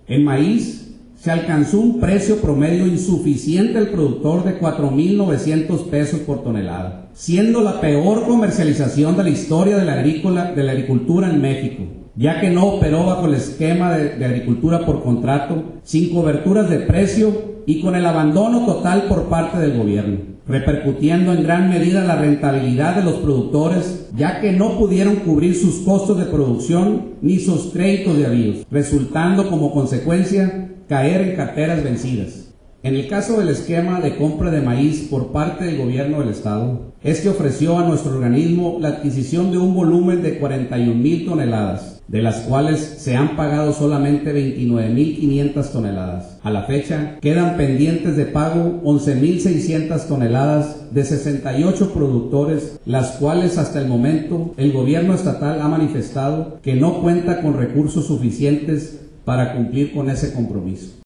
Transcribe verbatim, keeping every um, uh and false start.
En maíz se alcanzó un precio promedio insuficiente al productor de cuatro mil novecientos pesos por tonelada, siendo la peor comercialización de la historia de la, agrícola, de la agricultura en México, ya que no operó bajo el esquema de, de agricultura por contrato, sin coberturas de precio y con el abandono total por parte del gobierno, repercutiendo en gran medida la rentabilidad de los productores, ya que no pudieron cubrir sus costos de producción ni sus créditos de avíos, resultando como consecuencia caer en carteras vencidas. En el caso del esquema de compra de maíz por parte del gobierno del estado, este ofreció a nuestro organismo la adquisición de un volumen de cuarenta y un mil toneladas, de las cuales se han pagado solamente veintinueve mil quinientas toneladas. A la fecha, quedan pendientes de pago once mil seiscientas toneladas de sesenta y ocho productores, las cuales hasta el momento el gobierno estatal ha manifestado que no cuenta con recursos suficientes para cumplir con ese compromiso.